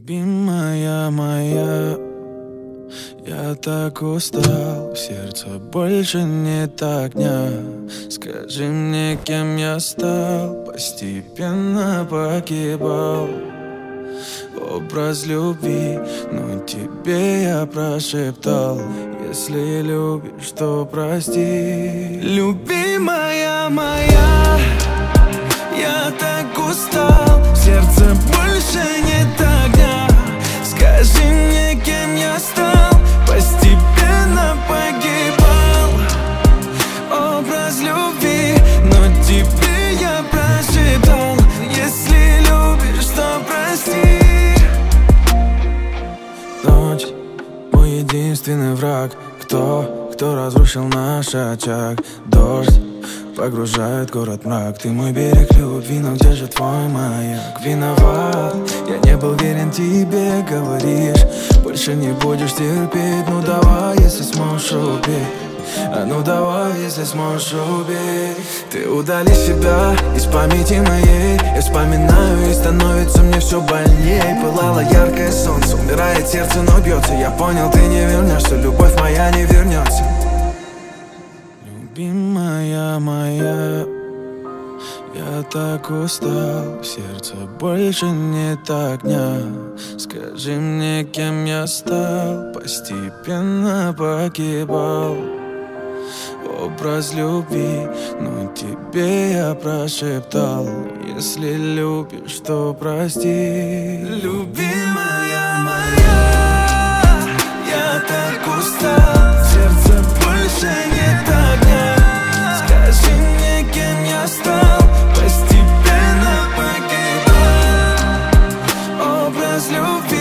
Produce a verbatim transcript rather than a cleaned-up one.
Любимая моя, я так устал, в сердце больше нет огня. Скажи мне, кем я стал, постепенно погибал. Образ любви, но тебе я прошептал: если любишь, то прости. Любимая моя, я так устал, в сердце больше нет огня. Скажи мне, кем я стал, постепенно погибал. Образ любви, но тебе я прошептал: если любишь, то прости. Ночь, мой единственный враг. Кто, кто разрушил наш очаг? Дождь погружает город в мрак. Ты мой берег любви, но где же твой маяк? Виноват, я не был верен тебе, говоришь, больше не будешь терпеть. Ну давай, если сможешь, убей. А ну давай, если сможешь, убей. Ты удали себя из памяти моей. Я вспоминаю, и становится мне все больней. Пылало яркое солнце, умирает сердце, но бьется. Я понял, ты не вернешься, любовь моя не вернется. Любимая моя, я так устал, в сердце больше нет огня. Скажи мне, кем я стал, постепенно погибал. Образ любви, но тебе я прошептал: если любишь, то прости. Любимая моя, я так устал, в сердце больше нет огня. Скажи мне, кем я стал, постепенно погибал. Образ любви.